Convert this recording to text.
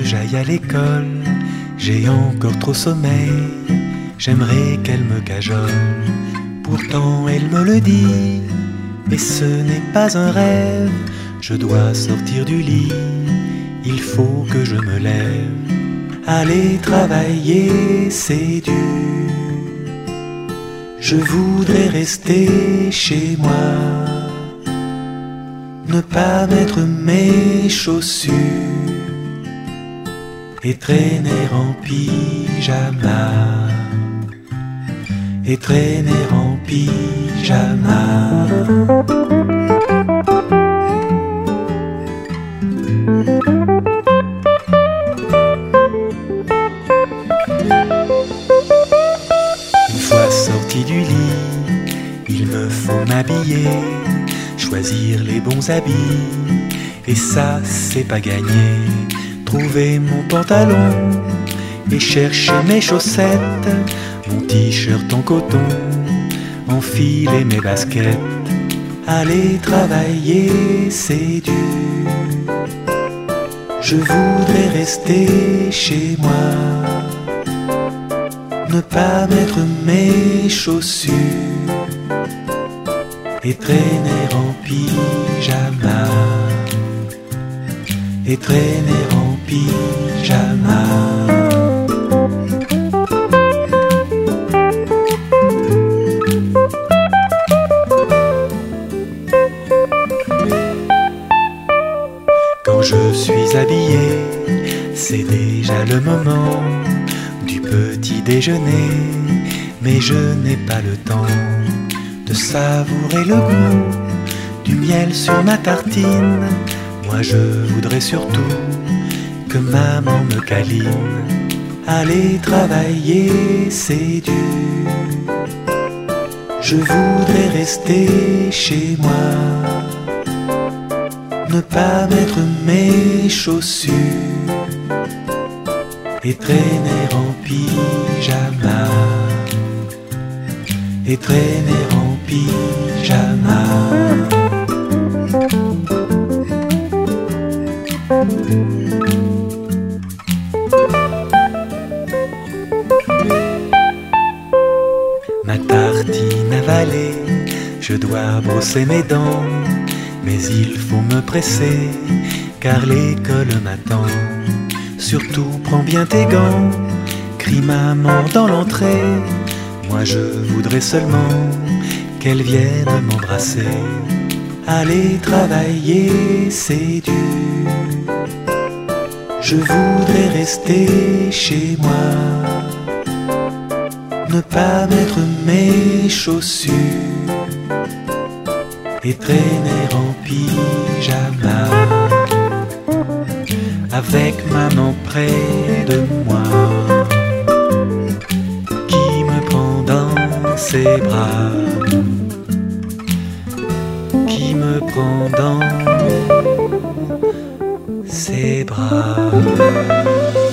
j'aille à l'école, j'ai encore trop sommeil, j'aimerais qu'elle me cajole. Pourtant elle me le dit, et ce n'est pas un rêve, je dois sortir du lit, il faut que je me lève. Aller travailler, c'est dur, je voudrais rester chez moi, ne pas mettre mes chaussures et traîner en pyjama, et traîner en pyjama. Une fois sorti du lit, il me faut m'habiller, choisir les bons habits, et ça c'est pas gagné. Trouver mon pantalon et chercher mes chaussettes, mon t-shirt en coton, enfiler mes baskets. Aller travailler c'est dur, je voudrais rester chez moi, ne pas mettre mes chaussures et traîner en pyjama, et traîner en pyjama. Quand je suis habillé, c'est déjà le moment du petit déjeuner, mais je n'ai pas le temps de savourer le goût du miel sur ma tartine. Moi je voudrais surtout que maman me câline. Aller travailler c'est dur, je voudrais rester chez moi, ne pas mettre mes chaussures et traîner en pyjama, et traîner en pyjama. Ma tartine avalée, je dois brosser mes dents, mais il faut me presser, car l'école m'attend. Surtout prends bien tes gants, crie maman dans l'entrée. Moi je voudrais seulement qu'elle vienne m'embrasser. Aller travailler c'est dur, je voudrais rester chez moi, ne pas mettre mes chaussures et traîner en pyjama, avec maman près de moi, qui me prend dans ses bras, qui me prend dans ses bras.